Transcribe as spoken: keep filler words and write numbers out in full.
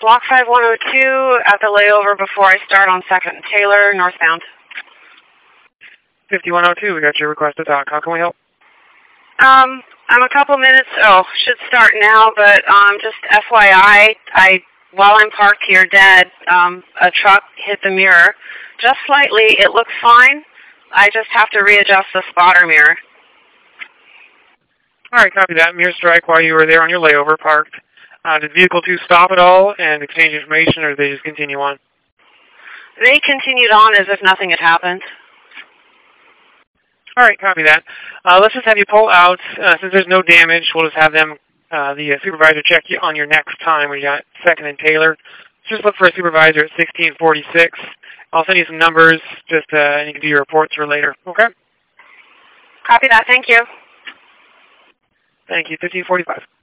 Block five one oh two at the layover before I start on second and Taylor, northbound. fifty-one oh two, we got your request to talk. How can we help? Um, I'm a couple minutes, oh, should start now, but um, just F Y I, I, while I'm parked here dead, um, a truck hit the mirror. Just slightly, it looks fine. I just have to readjust the spotter mirror. All right, copy that. Mirror strike while you were there on your layover parked. Uh, did vehicle two stop at all and exchange information, or did they just continue on? They continued on as if nothing had happened. All right, copy that. Uh, let's just have you pull out. Uh, since there's no damage, we'll just have them, uh, the uh, supervisor, check you on your next time. We got second and Taylor. Just look for a supervisor at sixteen forty-six. I'll send you some numbers, just uh, and you can do your reports for later. Okay? Copy that. Thank you. Thank you. fifteen forty-five.